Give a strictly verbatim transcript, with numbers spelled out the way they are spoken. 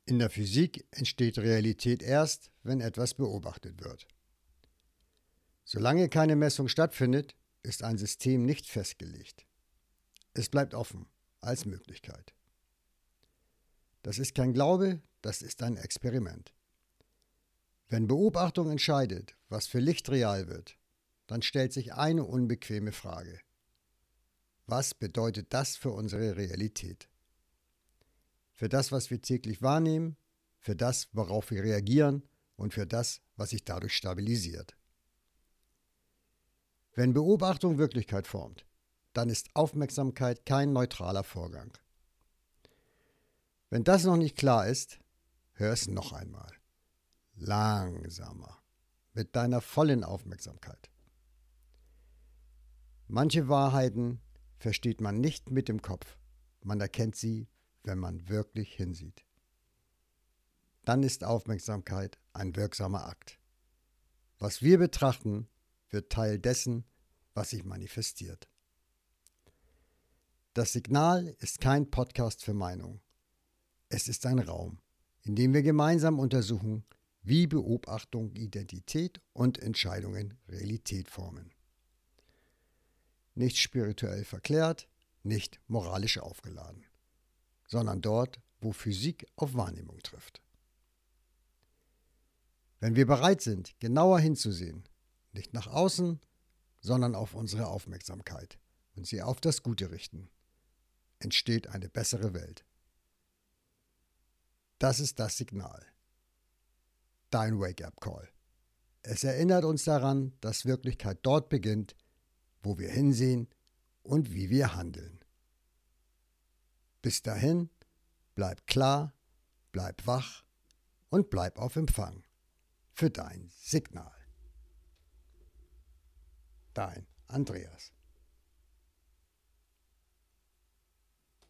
In der Physik entsteht Realität erst, wenn etwas beobachtet wird. Solange keine Messung stattfindet, ist ein System nicht festgelegt. Es bleibt offen als Möglichkeit. Das ist kein Glaube, das ist ein Experiment. Wenn Beobachtung entscheidet, was für Licht real wird, dann stellt sich eine unbequeme Frage. Was bedeutet das für unsere Realität? Für das, was wir täglich wahrnehmen, für das, worauf wir reagieren und für das, was sich dadurch stabilisiert. Wenn Beobachtung Wirklichkeit formt, dann ist Aufmerksamkeit kein neutraler Vorgang. Wenn das noch nicht klar ist, hör es noch einmal. Langsamer, mit deiner vollen Aufmerksamkeit. Manche Wahrheiten versteht man nicht mit dem Kopf, man erkennt sie, wenn man wirklich hinsieht. Dann ist Aufmerksamkeit ein wirksamer Akt. Was wir betrachten, wird Teil dessen, was sich manifestiert. Das Signal ist kein Podcast für Meinung. Es ist ein Raum, in dem wir gemeinsam untersuchen, wie Beobachtung Identität und Entscheidungen Realität formen. Nicht spirituell verklärt, nicht moralisch aufgeladen, sondern dort, wo Physik auf Wahrnehmung trifft. Wenn wir bereit sind, genauer hinzusehen, nicht nach außen, sondern auf unsere Aufmerksamkeit und sie auf das Gute richten, entsteht eine bessere Welt. Das ist das Signal. Dein Wake-up-Call. Es erinnert uns daran, dass Wirklichkeit dort beginnt, wo wir hinsehen und wie wir handeln. Bis dahin, bleib klar, bleib wach und bleib auf Empfang für dein Signal. Dein Andreas.